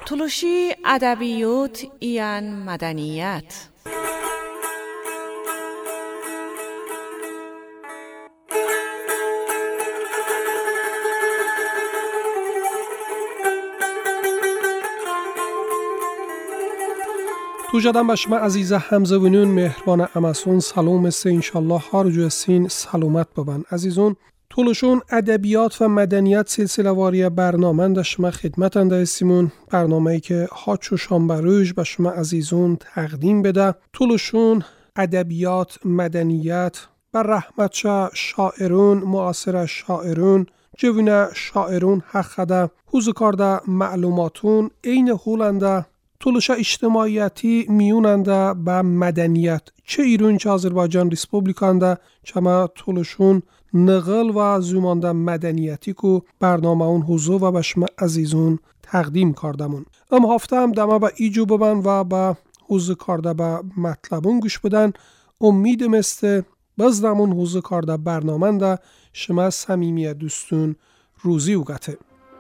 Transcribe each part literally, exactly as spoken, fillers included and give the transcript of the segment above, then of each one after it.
تلوشی ادبیات ایان مدنیت. تو جدن به شما عزیز همزوینون مهربان امسون سلام است انشالله هر جو سین سلامت ببن. عزیزون طولشون ادبیات و مدنیت سلسله واری برنامه در شما خدمت انده استیمون، برنامه‌ای که ها چوشان بروش به شما عزیزون تقدیم بده. طولشون ادبیات مدنیت بر رحمت شا شاعرون معاصر شاعرون جوونه شاعرون حقده حوز کارده معلوماتون این هولنده طولش اجتماعیتی میوننده به مدنیت چه ایران چه آذربایجان ریسپوبلیکانده چما طولشون نقل و زومانده مدنیتی که برنامه اون حضور و به شما عزیزون تقدیم کردمون. ام هفته هم دمه به ایجو ببن و به حضور کارده به مطلبون گوش بدن. امیدم است بزدمون حضور کارده برنامه ده شما صمیمیت دوستون روزی اوگته.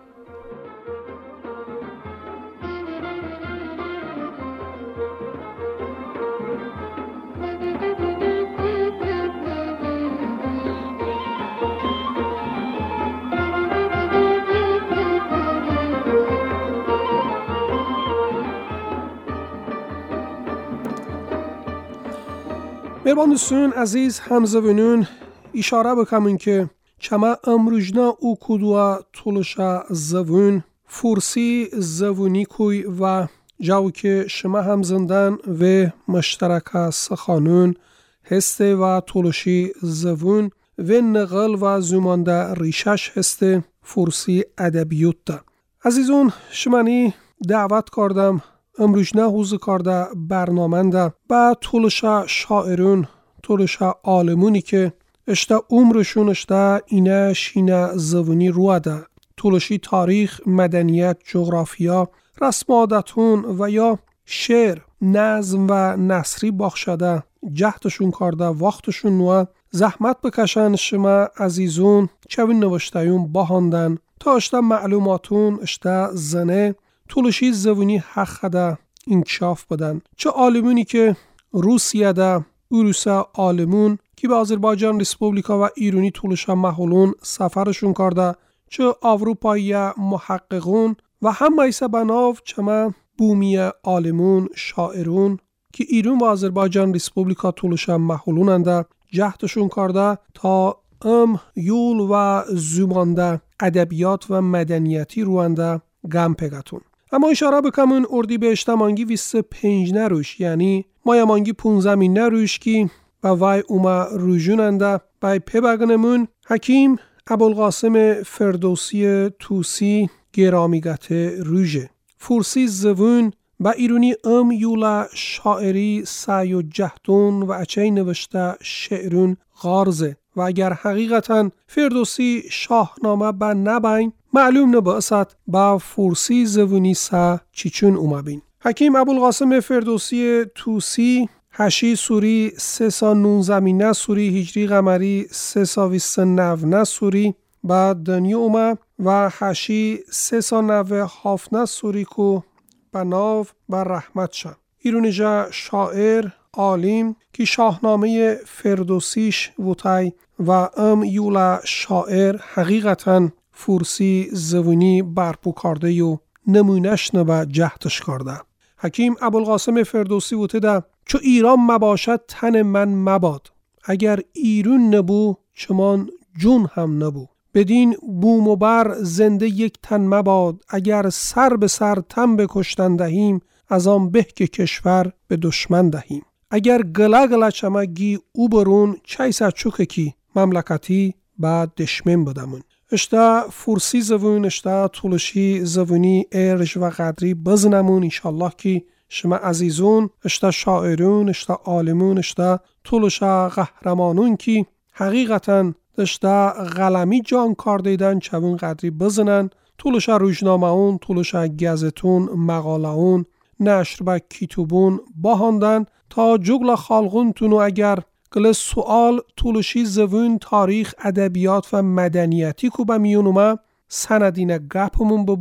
مهربان دوستون عزیز همزوینون اشاره بکنم که چما امروجنا او کدوا طولشا زوون فرسی زوونی کوی و جاو که شما هم زندن و مشترک سخانون هسته و طولشی زوون و نقل و زمانده ریشش هسته فرسی ادبیوت ده. عزیزون شمانی دعوت کردم امروجنا حوز کارده برنامه ده با طولشا شاعرون طولشا عالمونی که اشتا عمرشون اشتا اینه شینه زوونی روه ده طولشی تاریخ، مدنیت، جغرافیا، رسم عادتون و یا شعر، نظم و نثری باخشده جهدشون کرده وقتشون نوه زحمت بکشن شما عزیزون چوین نوشتایون باهاندن تا اشتا معلوماتون اشتا زنه طولشی زوونی حق ده انکشاف بدن. چه عالمونی که روسیه ده اوروسا عالمون که به آذربایجان ریسپوبلیکا و ایرانی طولشا محلون سفرشون کرده چه اروپایی محققون و هم ایسا بناو چما بومی عالمون شاعرون که ایران و آذربایجان ریسپوبلیکا طولشا محلون انده جهدشون کرده تا ام یول و زمانده ادبیات و مدنیتی روانده گم پگتون. اما اشاره بکمون اردی بهشت مانگی ویست پنج نروش یعنی مایا مانگی پونزمی نروش کی و وای اوما روژوننده بای پی بگنمون حکیم ابوالقاسم فردوسی توسی گرامیگت روژه فرسی زوون با ایرونی ام یولا شاعری سعی و جهدون و اچه نوشته شعرون غارزه و اگر حقیقتا فردوسی شاهنامه با نبین معلوم نباست با فرسی زوونی سا چیچون اوما بین. حکیم ابوالقاسم فردوسی توسی هشی سوری سه سا نونزمینه سوری هجری قمری سه سا ویست نونه سوری بعد دنیا اوما و هشی سه سا نوه هافنه سوری کو بناو و رحمت شد. ایرونیجا شاعر عالم که شاهنامه فردوسیش وطای و ام یولا شاعر حقیقتا فرسی زوونی برپو کرده و نمونش نبا جهتش کرده. حکیم ابوالقاسم فردوسی وطه ده چو ایران مباشد تن من مباد اگر ایرون نبو چمان جون هم نبو بدین بوم و بر زنده یک تن مباد اگر سر به سر تن بکشتن دهیم از آن به که کشور به دشمن دهیم اگر گله گله چمگی او برون چیسا چوکه کی مملکتی بعد دشمن بدمون. اشتا فرسی زوون اشتا طولشی زوونی ارج و قدری بزنمون انشالله که شما عزیزون اشتا شاعرون اشتا عالمون اشتا طولشا قهرمانون که حقیقتا اشتا غلمی جان کار دیدن چون قدری بزنن طولشا روزنامه اون طولشا گازتون مقاله اون نشر با کتابون باهاندن تا جگل خالقون تونو اگر گل سوال طولشی زوون تاریخ ادبیات و مدنیتی کو با میونومه سندین گپمون ببو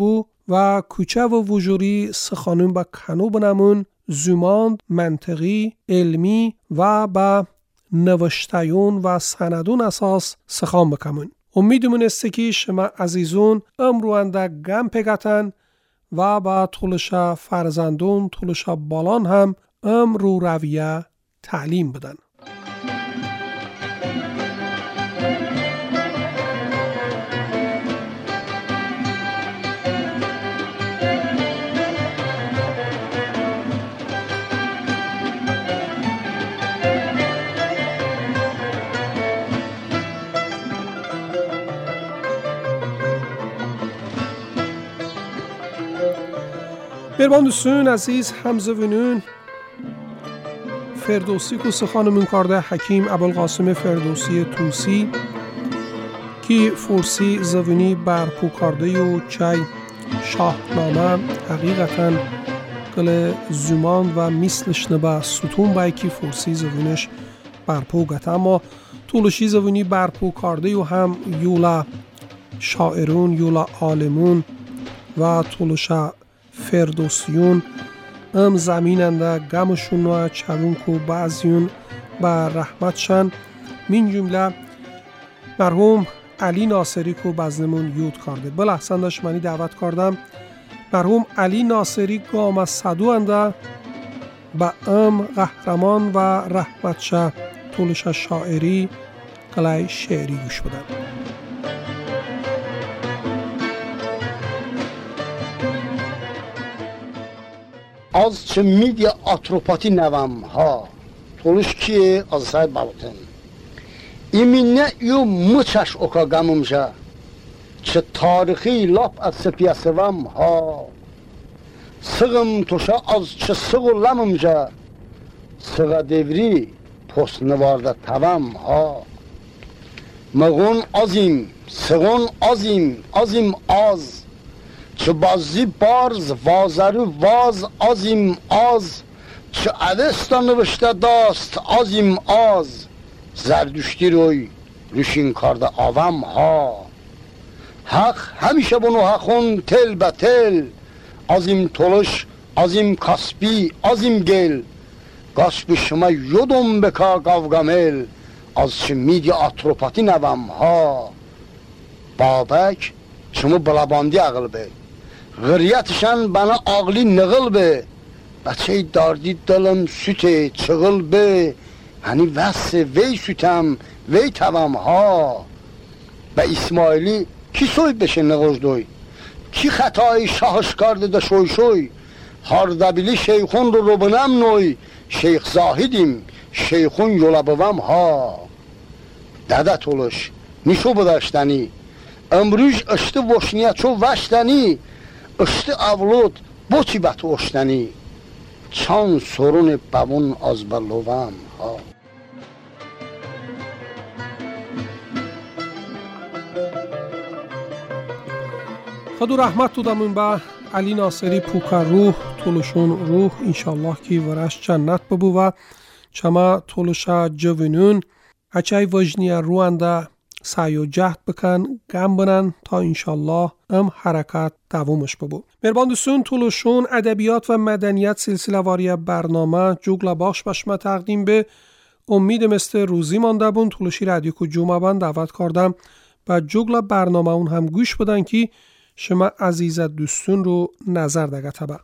و کوچه و وجوری سخانون با کنو بنمون زماند منطقی علمی و با نوشتیون و سندون اساس سخان بکمون. امیدمون است که شما عزیزون امروانده گم پگتن و با طولش فرزندون طولش بالان هم امرو رویه تعلیم بدن. بربان دوستون عزیز همزوینون فردوسی کو سخانمون کرده حکیم ابوالقاسم فردوسی توسی کی فارسی زبانی برپو کرده و چای شاهنامه حقیقتا کل زمان و مثلش نبا ستون بای کی فارسی زبانش برپو گته، اما طولشی زبانی برپو کرده و هم یولا شاعرون یولا عالمون و طولشا فردوسیون ام زمیننده گمشون و چون کو بعضیون با رحمتشن من جمله مرحوم علی ناصری کو بزنمون یود کرده. بله احسن داشت منی دعوت کردم مرحوم علی ناصری گام صدو انده با ام قهرمان و رحمتشه طولش شاعری قلعه شعری گوش بدن. Az çı media atropati nevam ha toluş ki az say baltın iminne yu mıçaş oka gamımca çı tarihi lap at sepiyasevam ha sığım tuşa az çı sığırlamımca sığa devri posnu varda tavam ha mağun azim sığın azim azim az چه بازی بارز وازرو واز آزیم آز چه عدستا نوشته داست آزیم آز زردشتی روی روشین کرده آوام ها حق همیشه بونو حقون تل به تل آزیم تولش آزیم کاسبی آزیم گل گاسب شما یودم بکا گاوگامل از چه میدیا اتروپاتی نوام ها بابک شما بلاباندی عقل به غریتشان بنا عقلی نقل به بچه داردی دلم süte çığıl be hani vəsse vey sütem vey tavam ha به İsmaili ki soy beşe nğojdoy ki xatay şahış kardı da şoy şoy harda bili şeyxun ro robunam noy şeyx zahidim şeyxun yolabıvam ha dadat oluş nişo budaştani امروز اشت وشنیا چو وشتنی اشت اولود بوچی بات وشتنی چان سرون پاون از بلوام ها خدا رحمت تو دمون با علی ناصری پوکر روح طولشون روح انشالله کی ورش جنت ببو و چما طولشا جوینون اچای وجنیا روانده سعی و جهد بکن گم بنن تا انشالله ام حرکت دوامش ببو. مربان دوستون طولشون ادبیات و مدنیت سلسله واری برنامه جوگلا باش بشما تقدیم به امید مثل روزی مانده بون طولشی رادیو کو جمعه بان دعوت کردم و جوگلا برنامه اون هم گوش بدن که شما عزیزت دوستون رو نظر دگه تبا.